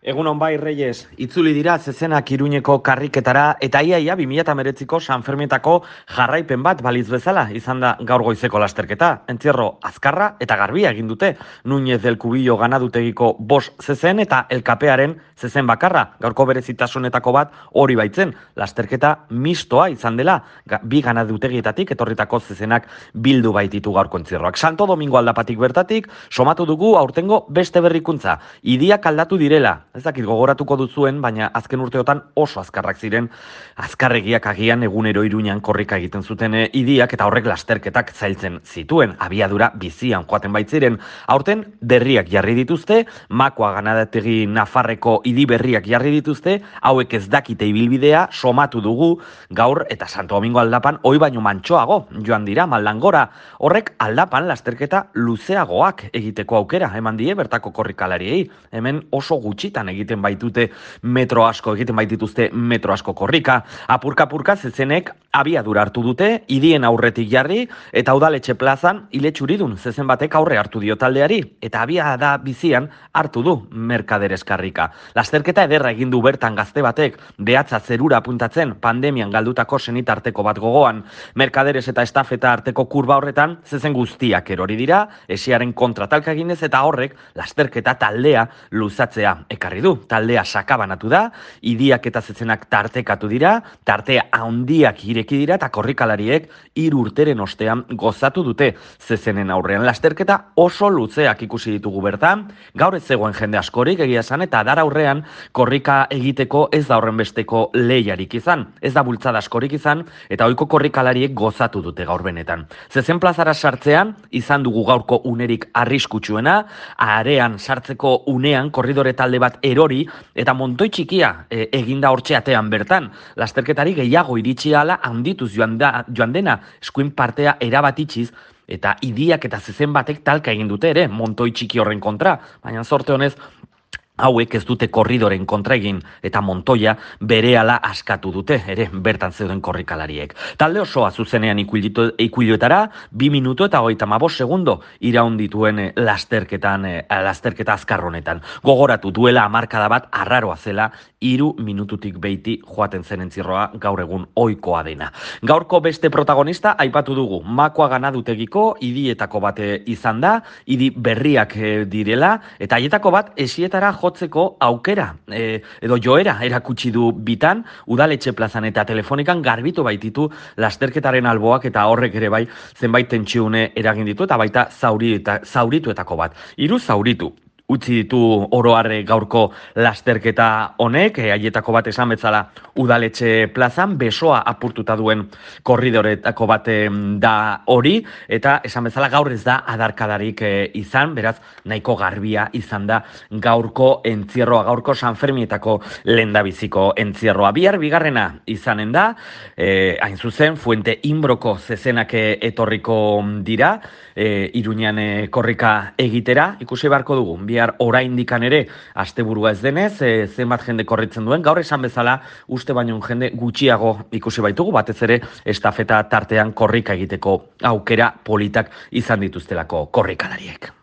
Egunon bai, Reyes, itzuli dira zezenak Iruñeko karriketara eta iaia 2019ko San Fermietako jarraipen bat baliz bezala izan da gaur goizeko lasterketa. Entzierro azkarra eta garbia egin dute. Núñez del Cubillo ganadutegiko 5 zezen eta elkapearen zezen bakarra. Gaurko berezitasunetako bat hori baitzen. Lasterketa mistoa izan dela. Bi ganadutegietatik etorritako zezenak bildu baititu gaurko entzierroak. Santo Domingo aldapatik bertatik, somatu dugu aurtengo beste berrikuntza. Idiak aldatu direla. Ez dakit gogoratuko duzuen, baina azken urteotan oso azkarrak ziren, azkarregiak agian egunero Iruñan korrika egiten zuten idiak eta horrek lasterketak zailtzen zituen, abiadura bizian joaten baitziren. Aurten berriak jarri dituzte, Makoa ganadategi Nafarreko idi berriak jarri dituzte, hauek ez dakite ibilbidea, somatu dugu gaur eta Santo Domingo aldapan oi baino mantsoago joan dira Maldangora. Horrek aldapan lasterketa luzeagoak egiteko aukera eman die bertako korrikalariei. Hemen oso gutxitan egiten baitute metro asko, egiten baitituzte metro asko korrika. Apurka-apurka zezenek abiadura hartu dute, idien aurretik jarri, eta udaletxe plazan iletxuridun zezen batek aurre hartu dio taldeari, eta abiada bizian hartu du Mercaderes karrika. Lasterketa ederra egin du bertan gazte batek, behatza zerura apuntatzen pandemian galdutako senitarteko bat gogoan. Mercaderes eta estafeta arteko kurba horretan zezen guztiak erori dira, esiaren kontratalka eginez eta horrek lasterketa taldea luzatzea ekarri du. Taldea sakabanatu da, idiak eta zezenak tartekatu dira, tartea handiak ireki dira eta korrikalariek 3 urteren ostean gozatu dute zezenen aurrean. Lasterketa oso luzeak ikusi ditugu bertan, gaur ez zegoen jende askorik egia esan eta dar aurrean korrika egiteko ez da horrenbesteko lehiarik izan, ez da bultzada askorik izan eta ohiko korrikalariek gozatu dute gaur benetan. Zezen plazara sartzean izan dugu gaurko unerik arriskutsuena, arean sartzeko unean korridore talde bat erori eta montoi txikia eginda hortxeatean bertan. Lasterketari gehiago iritsi ala handituz joan dena, eskuin partea erabatitxiz eta idiak eta zezen batek talka egin dute ere montoi txiki horren kontra, baina sorte honez hauek ez dute korridoren kontra egin eta montoia berehala askatu dute, ere bertan zeuden korrikalariek. Talde osoa zuzenean ikuiluetara, 2 minutu eta 35 segundo iraun dituen lasterketa azkar honetan. Gogoratu duela hamarkada bat arraroa zela, 3 minututik beiti joaten zen entzierroa gaur egun ohikoa dena. Gaurko beste protagonista aipatu dugu, Makoa ganadutegiko idietako bat izan da, idi berriak direla, eta haietako bat esietara jotzeko aukera, edo joera erakutsi du bitan, udaletxe plazan eta telefonikan garbitu baititu lasterketaren alboak eta horrek ere bai zenbait tentsiune eragin ditu eta baita zaurituetako bat. 3 zauritu utzi ditu oroarre gaurko lasterketa honek, haietako bat esan bezala udaletxe plazan, besoa apurtuta duen korridoretako bat da hori, eta esan bezala gaur ez da adarkadarik izan, beraz nahiko garbia izan da gaurko entzierroa, gaurko San Fermietako lehendabiziko entzierroa. Bihar bigarrena izanen da, hain zuzen, Fuente Imbroko zezenak etorriko dira, Iruñan korrika egitera, ikusi beharko dugu, bihar oraindikan ere asteburua ez denez, zenbat jende korritzen duen, gaur esan bezala uste baino jende gutxiago ikusi baitugu, batez ere estafeta tartean korrika egiteko aukera politak izan dituztelako korrikalariek.